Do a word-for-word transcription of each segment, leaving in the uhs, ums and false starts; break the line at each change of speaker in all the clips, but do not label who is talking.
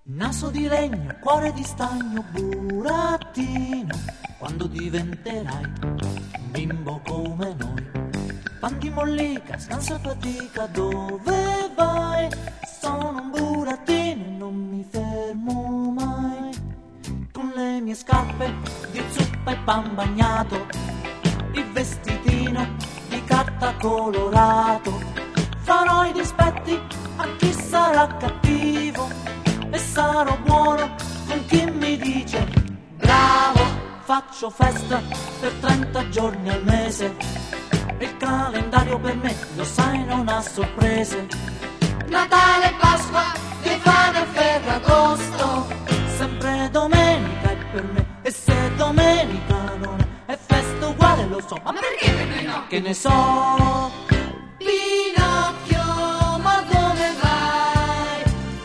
Naso di legno, cuore di stagno, burattino, quando diventerai un bimbo come noi. Pan di mollica, senza fatica, dove vai? Sono un burattino e non mi fermo mai. Con le mie scarpe di zuppa e pan bagnato, il vestitino di carta colorato, farò i dispetti a chi sarà cattivo e sarò buono con chi mi dice bravo. Faccio festa per trenta giorni al mese, il calendario per me, lo sai, non ha sorprese. Natale, Pasqua, Befana e Ferragosto, sempre domenica è per me, e se domenica non è, è festa uguale, lo so. Ma perché per me no? Che ne so? Pinocchio, ma dove vai?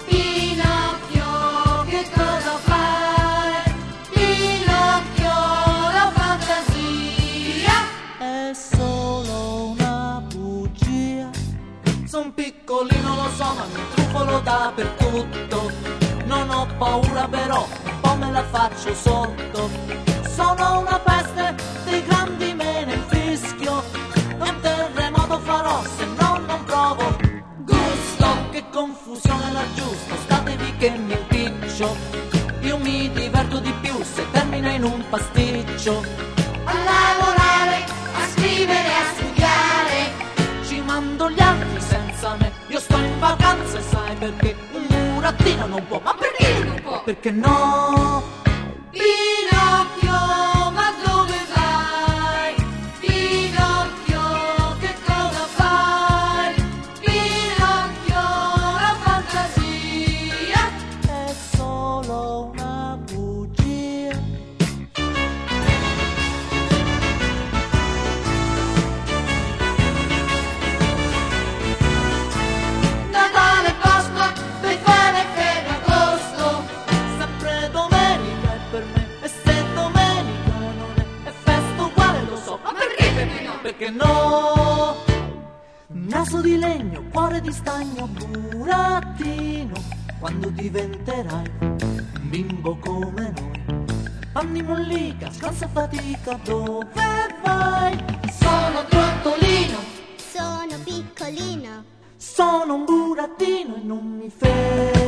Pinocchio, che cosa fai? Pinocchio, la fantasia è solo una bugia. Son piccolino, lo so, ma mi trufolo dappertutto. Non ho paura però, un po' me la faccio sotto. Sono una peste, dei grandi me ne infischio. Un terremoto farò, se no non provo gusto. Che confusione laggiù, spostatevi che mi impiccio. Io mi diverto di più se termina in un pasticcio. A lavorare, a scrivere, a studiare, ci mando gli altri senza me. Io sto in vacanza e sai perché? Un burattino non può. Ma perché non può? Perché no? Pinocchio, ma dove vai? Pinocchio, che cosa fai? Pinocchio, la fantasia è solo una bugia. Natale, Pasqua, Befana e Ferragosto, sempre domenica è per me, e se domenica non è, è festa uguale, lo so. Ma perché per me no? Perché no? Naso di legno, cuore di stagno, burattino, quando diventerai un bimbo come noi. Pan di mollica, scansa fatica, dove vai? Sono trottolino,
Sono piccolino,
sono un burattino e non mi fermo